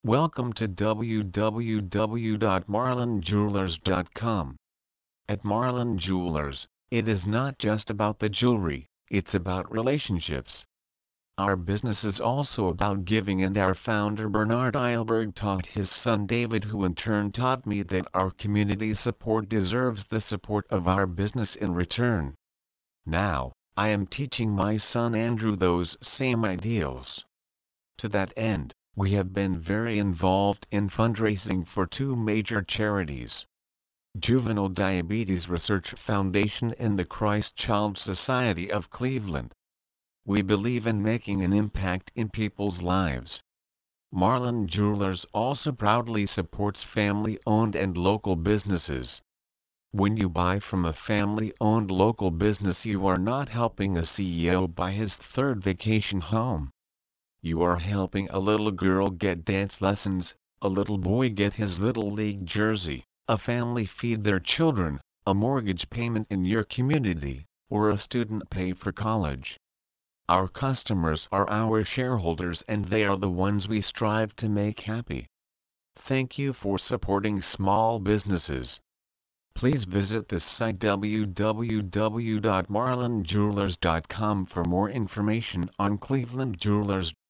Welcome to www.marlinjewelers.com. At Marlin Jewelers, it is not just about the jewelry, it's about relationships. Our business is also about giving, and our founder Bernard Eilberg taught his son David, who in turn taught me that our community support deserves the support of our business in return. Now, I am teaching my son Andrew those same ideals. To that end, we have been very involved in fundraising for two major charities: Juvenile Diabetes Research Foundation and the Christ Child Society of Cleveland. We believe in making an impact in people's lives. Marlin Jewelers also proudly supports family-owned and local businesses. When you buy from a family-owned local business, you are not helping a CEO buy his third vacation home. You are helping a little girl get dance lessons, a little boy get his Little League jersey, a family feed their children, a mortgage payment in your community, or a student pay for college. Our customers are our shareholders, and they are the ones we strive to make happy. Thank you for supporting small businesses. Please visit this site www.marlinjewelers.com for more information on Cleveland Jewelers.